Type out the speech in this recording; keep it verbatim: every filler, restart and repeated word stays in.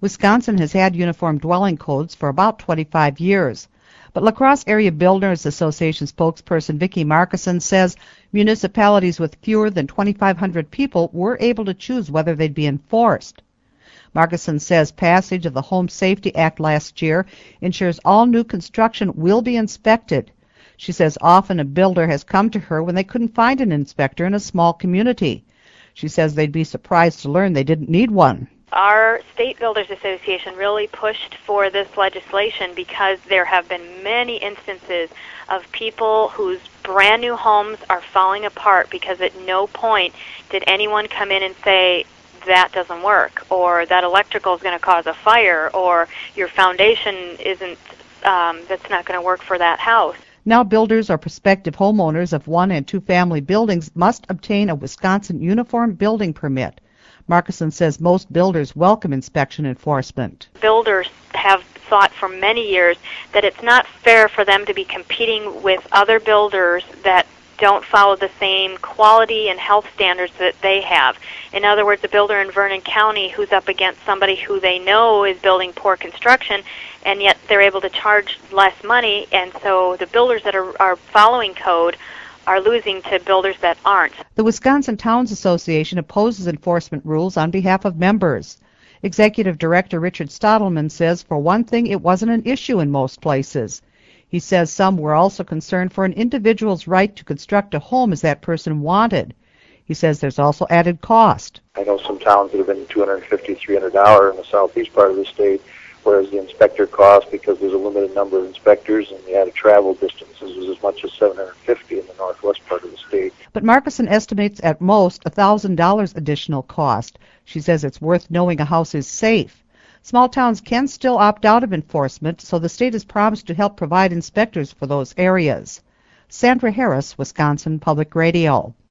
Wisconsin has had uniform dwelling codes for about twenty-five years. But La Crosse Area Builders Association spokesperson Vicki Markison says municipalities with fewer than twenty-five hundred people were able to choose whether they'd be enforced. Markison says passage of the Home Safety Act last year ensures all new construction will be inspected. She says often a builder has come to her when they couldn't find an inspector in a small community. She says they'd be surprised to learn they didn't need one. Our State Builders Association really pushed for this legislation because there have been many instances of people whose brand new homes are falling apart because at no point did anyone come in and say, that doesn't work, or that electrical is going to cause a fire, or your foundation isn't, um, that's not going to work for that house. Now builders or prospective homeowners of one and two family buildings must obtain a Wisconsin uniform building permit. Markison says most builders welcome inspection enforcement. Builders have thought for many years that it's not fair for them to be competing with other builders that don't follow the same quality and health standards that they have. In other words, a builder in Vernon County who's up against somebody who they know is building poor construction, and yet they're able to charge less money, and so the builders that are, are following code are losing to builders that aren't. The Wisconsin Towns Association opposes enforcement rules on behalf of members. Executive Director Richard Stottleman says, for one thing, it wasn't an issue in most places. He says some were also concerned for an individual's right to construct a home as that person wanted. He says there's also added cost. I know some towns that have been two hundred fifty dollars, three hundred dollars in the southeast part of the state, whereas the inspector cost, because there's a limited number of inspectors and the added travel distances, was as much as seven hundred fifty dollars in the northwest part of the state. But Markison estimates at most one thousand dollars additional cost. She says it's worth knowing a house is safe. Small towns can still opt out of enforcement, so the state has promised to help provide inspectors for those areas. Sandra Harris, Wisconsin Public Radio.